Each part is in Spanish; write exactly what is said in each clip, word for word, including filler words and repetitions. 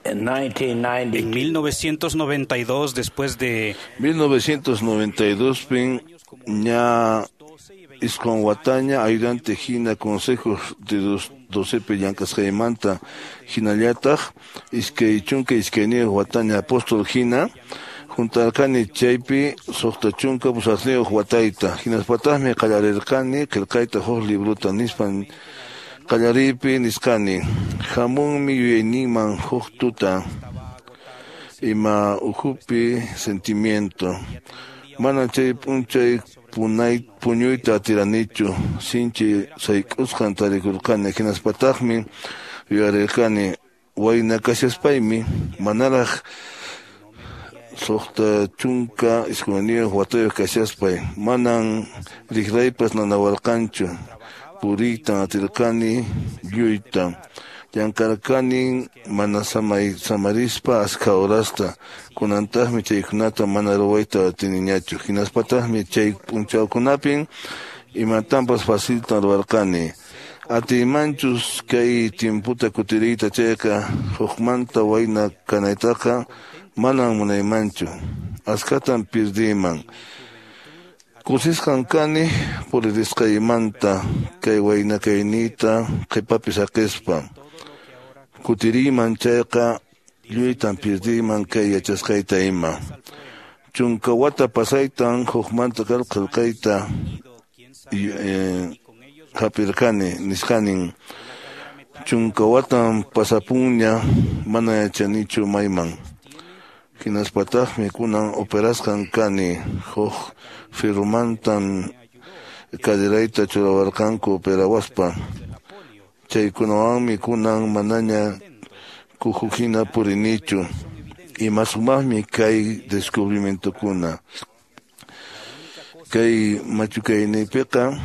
En mil novecientos noventa y dos, después de mil novecientos noventa y dos, pin ña Iscon Wataña, ayudante Gina, consejos de los doce pellancas Jaimanta, Ginallatag, Isque Chunca, Isquenio, Wataña, apóstol Gina, junto al Cani Chaipi, Sochtachunca, Busasneo, Wataita, Ginas Patasme, Calarercani, Kelkaita, Jos Libruta, Nispan, Calaripi, Niscani, Jamón, Miyueniman, Jostuta, Ima Ujupi, Sentimiento, Manachay, Punchay, Punay, Puñuita, Tiranichu, Sinchi, Saikuskan, Tarikulkani, Ginas Patasme, Yuarecani, Huayna Casiaspaimi, Manaraj, Sohta Chunca, Isconio, Huatayo Casiaspay, Manan, Rigraipas, Nanahualcancho, Purita, Atilcani, Yuita, Yancarcani, Manasamay, Samarispa, Ascaorasta, Kunantasmi, Chaykunata, Manarowaita, Tiniñacho, Ginaspatasmi, Chay Punchao Kunapin, y Matampas Facilita, Roarcani. Ati manchus kay timputa kutirita chayka hukmanta wayna kanaytaqa manan munaymanchu askatan pirdiman kusisqan kani puririsqaymanta kay wayna kaynita qipapi saqispa kutiriman chayqa lluytan pirdiman kay yachasqayta ima chunka wata pasaytan hukmanta kalqalqayta eh, Japirkani, Niskanin, Chunkawatan, Pasapuña, Mana Chanichu Maiman, Kinaspataj, Mikunan, Operaskan Kani, Joj, Firumantan, Kadiraita, Churabarkanko, Perawaspa, Chaykunawan, Mikunan, Manaña, Kujujina, Purinichu, y Masumahmi, Kai, Descubrimiento Kuna, Kai, Machukaini Peka,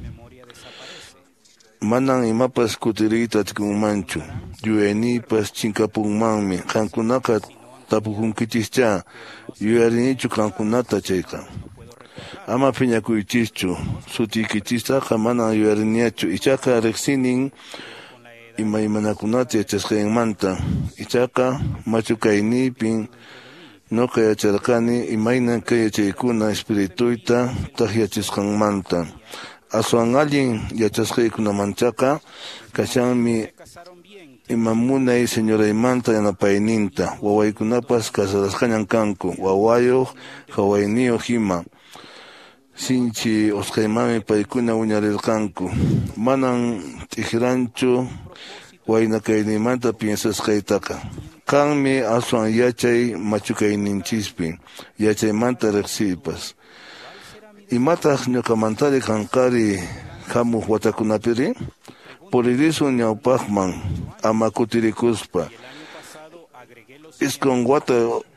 Manan imapas kutirita tikumanchu, yuenipas chinkapungmanmi, kankunaka tapukunkitischa, yuarinichu kankunata chayka. Ama piñakuychischu, sutikichistaqa manan yuariniachu, ichaqa reksinin ima imanakunata yachasqaymanta, ichaqa machukaynipin, noqa yacharqani imaynan kay chaykuna espirituyta tahyachisqanmanta. Asuan allin yachasqaykunamanchaqa kashanmi imamunay señoraymanta yanapayninta wawaykunapas kasarasqañan kanku wawayuq hawayniyuq hima sinchi usqaymami paykuna wiñarirqanku manan t'iqranchu waynakayniymanta piensasqaytaqa kanmi asuan yachay machukayninchispi yachaymanta riqsiypas Imataq ñuqamantari kanqari hamuq watakunapiri puririsun ñawpaqman ama kutirikuspa iskun wata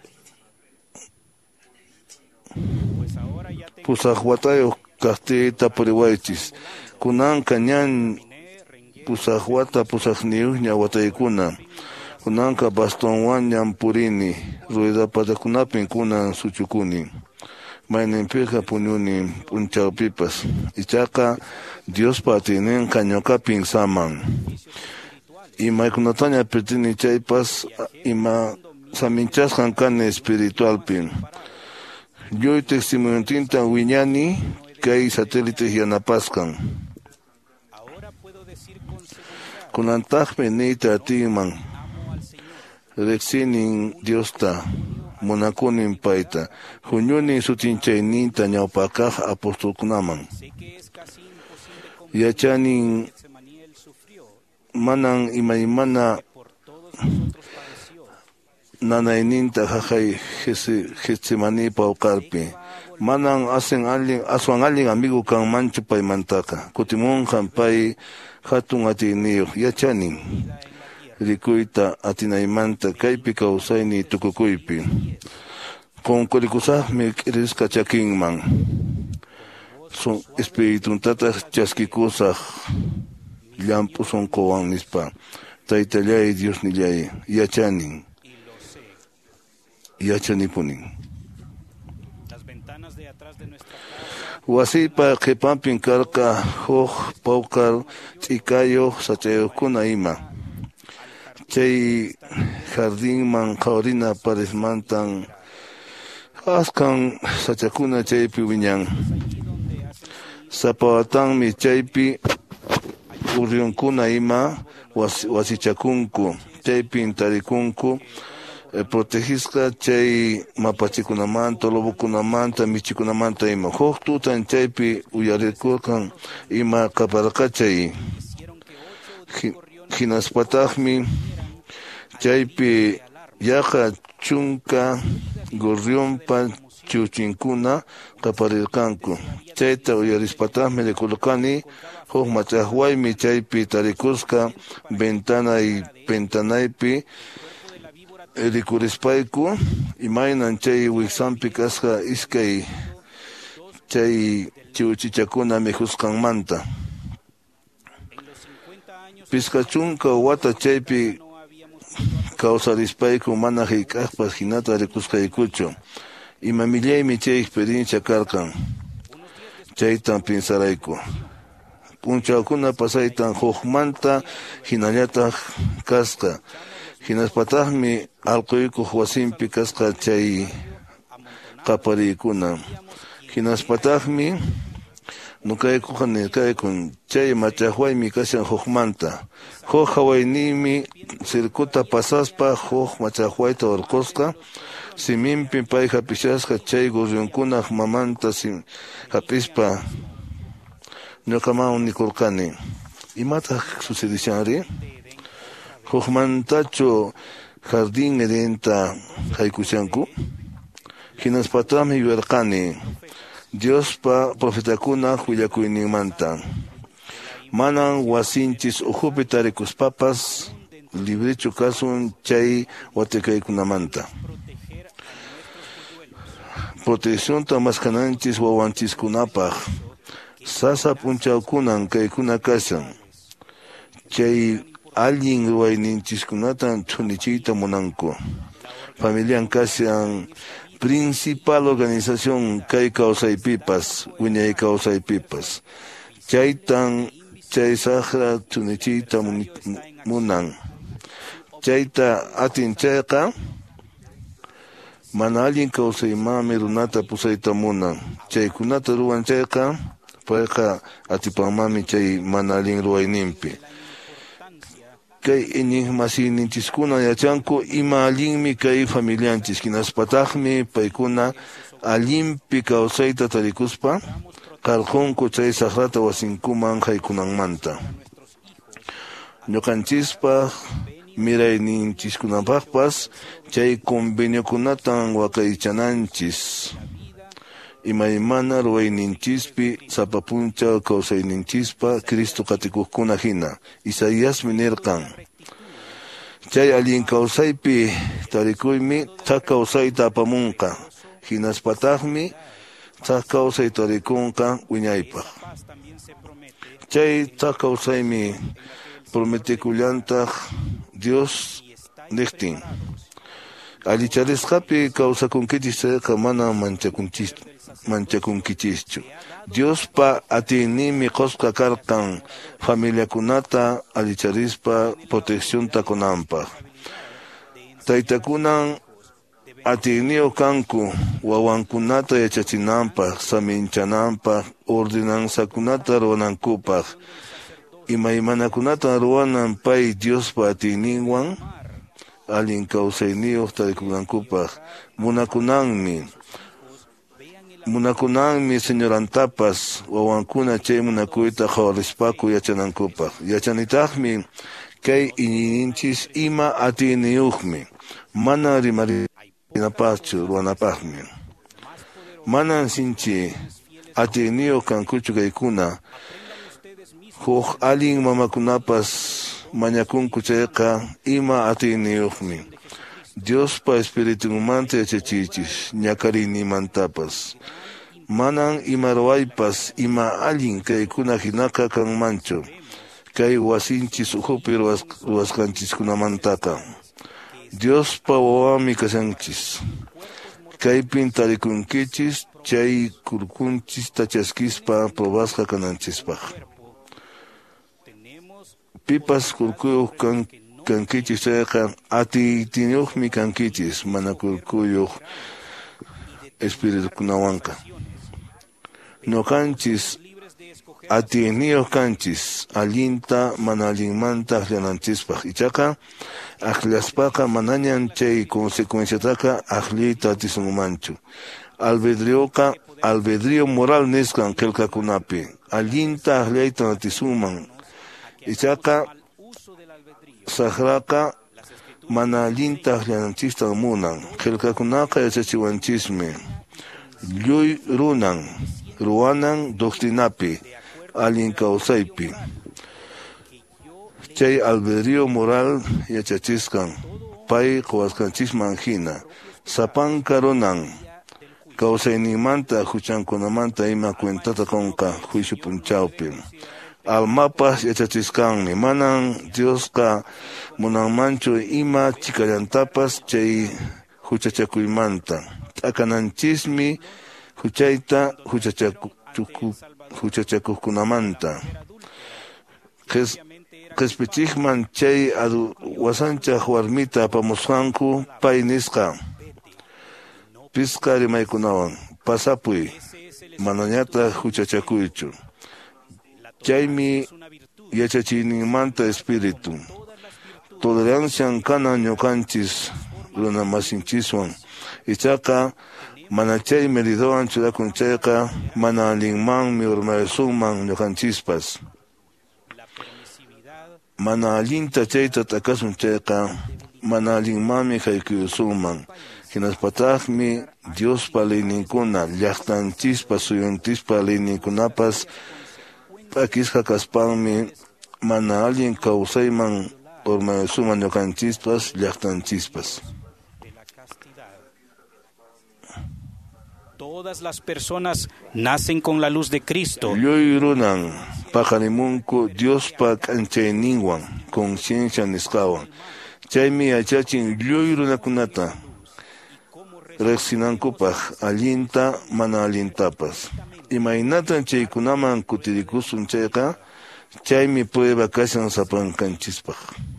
pusaq watayuq kaqtiyta puriwaychis kunanqa ñan pusaq wata pusaqniyuqña wataykuna kunanqa bastonwan ñan purini rueda patakunapin kunan suchukuni Mainempija puñuni punchawpipas ichaqa Diospa atinin kañokapin saman imaykunataña pertini chaypas ima saminchasqan kani espiritualpin lluy testimoniotinta wiñani kay satélite yanapasqan kunantaqmi niyta atinman reksinin Diosta Monakunin paita, Junyuni sutinchayninta ñawpakaq apostolkunaman. Yachanin manan imaymana nanayninta haqay Getsemani pawqarpi. Manan asen allin, asuan allin amigo kanmanchu paymantaqa. Kutimunqan pay hatun atiniyuq yachanin. Rikuyta atinaymanta kaypi kawsayni tukukuypi qunqurikusaqmi k'irisqa chakinman son espirituntataq chaskikusaq llampu sunquwan nispa taytallay Diosnillay yachanin yachanipunin wasipa qipanpin karqa huk pawqar t'ikayuq sachayuqkuna ima Chay jardín man qaurina parismantan askan sachakuna chaypi wiñan sapawatanmi chaypi urionkuna ima was, wasichakunku chaypi tarikunku eh, protegisqa chay mapachikunamanta lobokunamanta michikunamanta ima huk tutan chaypi uyarikurkan ima qaparqachay hinaspataqmi chaypi yaqa chunka gorrionpa chuchinkuna qaparirqanku chayta uyarispataqmi rikurqani huk machaqwaymi chaypi tarikusqa ventana y ventanaypi rikurispayku imaynan chay wiksanpi kasqa iskay chay chiwchichakuna mijusqanmanta pisqa chunka wata chaypi kawsarispayku mana hiyk'aqpas hinata rikusqaykuchu ima millaymi chay experiencia karqan chaytan pinsarayku punchawkuna pasaytan hukmanta hinallataq kasqa hinaspataqmi allquykuq wasinpi kasqa chay qapariykuna hinaspataqmi nuqaykuqa nirqaykun chay machaqwaymi kashan hukmanta huk hawayniymi sirkuta pasaspa huk machaqwayta urqusqa siminpi pay hapishasqa chay gurrionkunaq mamanta sim hapispa ñuqaman nikurqani imataq sucedishanri hukmantachu jardín edenta haykushanku hinaspataqmi yuyarqani Diospa profetakuna willakuyninmanta manan wasinchis uhupi tarikuspapas librichu kasun chay watikaykunamanta proteccionta maskananchis wawanchiskunapaq sasa punchawkunan kaykuna kashan chay allin ruwayninchiskunatan chunichiyta munanku familian kashan principal organización kay kawsaypipas wiñay kawsaypipas chaytan chay saqra chunichiyta munan chayta atin chayqa mana allin kawsaymami runata pusayta munan chaykunata ruwan chayqa payqa atipanmami chay mana allin ruwayninpi kay iñiq masiyninchiskuna yachanku ima allinmi kay familianchis hinaspataqmi paykuna allinpi kawsayta tarikuspa qarqunku chay saqrata wasinkuman haykunanmanta ñuqanchispaq mirayninchiskunapaqpas chay conveniokunatan waqaychananchis imaymana ruwayninchispi sapapuncha kawsayninchispa Cristo qatikuqkuna hina Isaíasmi nirqan chay allin kawsaypi tarikuymi thaq kawsayta apamunqa hinaspataqmi thaq kawsay tarikunqa wiñaypaq chay thaq kawsaymi prometicullantaq Dios niqtin allicharisqapi kawsakunkichis chayqa mana manchakunchis manchakunkichischu Diospa atiynimi qusqa karqan familiakunata allicharispa proteccionta kunanpaq taytakunan atiyniyuq kanku wawankunata yachachinanpaq saminchananpaq ordenansakunata ruwanankupaq imaymanakunata ruwanan pay Diospa atiyninwan allin kawsayniyuq tarikunankupaq munakunanmi munakunanmi señorantapas wawankuna chay munakuyta qawarispaku yachanankupaq yachanitaqmi kay iñiyninchis ima atiyniyuqmi mana rimarinapaqchu ruwanapaqmi manan sinchi atiyniyuq kankuchu kaykuna huk allin mamakunapas mañakunku chayqa ima atiyniyuqmi Diospa espiritunmanta yachachichis ñakariynimantapas manan ima ruwaypas ima allin kaykuna hinaqa kanmanchu kay wasinchis uhupi ruwasqanchiskunamantaqa Diospa wawami kashanchis kaypin tarikunkichis chay kurkunchis tachaskispa probasqa kananchispaq pipas kurkuyuq kan kankichis chayqa atiytiyuqmi kankichis mana kurkuyuq espiritukunawanqa. Ñuqanchis atiyniyuq kanchis allinta mana allinmanta akllananchispak. Ichaqa akllashpaqa manañan chay consecuenciataqa aklliyta atisunmanchu. Albedrioqa albedrío moral nisqan qillqakunapi allinta aklliyta atisunman. Ichaqa saqraqa mana allinta akllananchistan munan. Qillqakunaqa yachachiwanchismi. Lluy runan ruwanan doctrinapi allin kawsaypi. Chay albedrío moral yachachiskan pay qhawasqanchisman hina sapanka runan kawsaynimanta huchankunamanta ima cuentata qunqa juicio punchawpi. Almapas yachachiskanmi manan Diosqa munanmanchu ima chikallantapas chay huchachakuymanta. T'akananchismi huchayta huchachakuqkunamanta. Qhispichikman chay wasanchaq warmita apamusqanku pay nisqa. Pisqa rimaykunawan pasapuy manañata huchachakuychu. Chaymi yachachiyninmanta espiritu. Tolerancian kana ñuqanchis runa masinchiswan. Ichaqa mana chay meridowan churakun chayqa mana allinmanmi urmaysunman ñuqanchispas. Mana allinta chayta t'akasun chayqa mana allinmanmi haykuyusunman. Hinaspataqmi Diospa leyninkuna llaqtanchispa suyuntispa leyninkunapas p'akisqa kaspanmi mana allin kawsayman urmayusunman ñuqanchispas llaqtanchispas. Todas las personas nacen con la luz de Cristo. Lluy runan paqarimunku Diospa k'anchayninwan conciencia nisqawan. Chaymi yachachin lluy runakunata riqsinankupaq allinta mana allintapas. Imaynatan chaykunaman kutirikusun chayqa chaymi prueba kashan sapankanchispaq.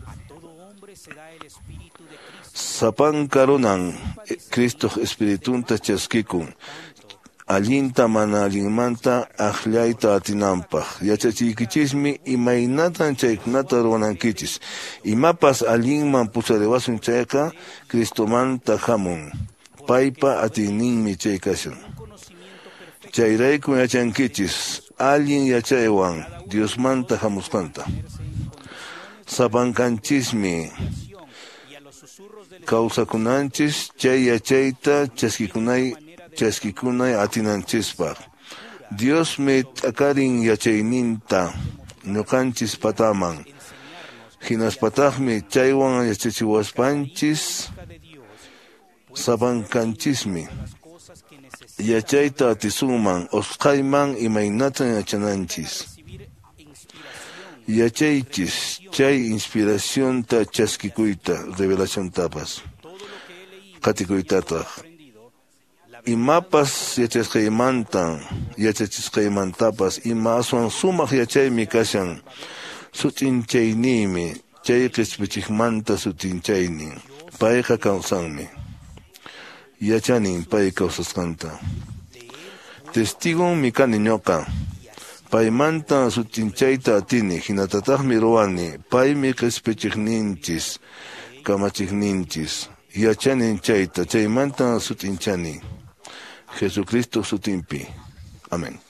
Sapanka runan Cristo Espiritunta chaskikun allinta mana allinmanta aklayta atinanpaq. Yachachiykichismi imaynatan chaykunata ruwanankichis. Imapas allinman pusariwasun chayqa Cristomanta hamun. Paypa atiyninmi chay kashan. Chayrayku yachankichis allin yachaywan Diosmanta hamusqanta. Sapankanchismi kawsakunanchis chay yachayta chaskikunay chaskikunay atinanchispaq. Diosmi t'akarin yachayninta ñuqanchis pataman. Hinaspataqmi chaywan yachachiwaspanchis sapankanchismi. Yachayta atisunman usqayman imaynatan yachananchis. Yachaychis chay inspiracionta chaskikuyta revelaciontapas qatikuytataq. Imapas yachasqaymantan yachachisqaymantapas ima aswan sumaq yachaymi kashan sutinchaynimi chay qhispichikmanta sutinchaynin payqa kawsanmi yachanin pay kawsasqanta. Testigonmi kani ñuqa paymanta sutinchayta atini hinatataqmi ruwani paymi qhispichikninchis kamachikninchis yachanin chayta chaymanta sutinchani Jesucristo sutinpi. Amén.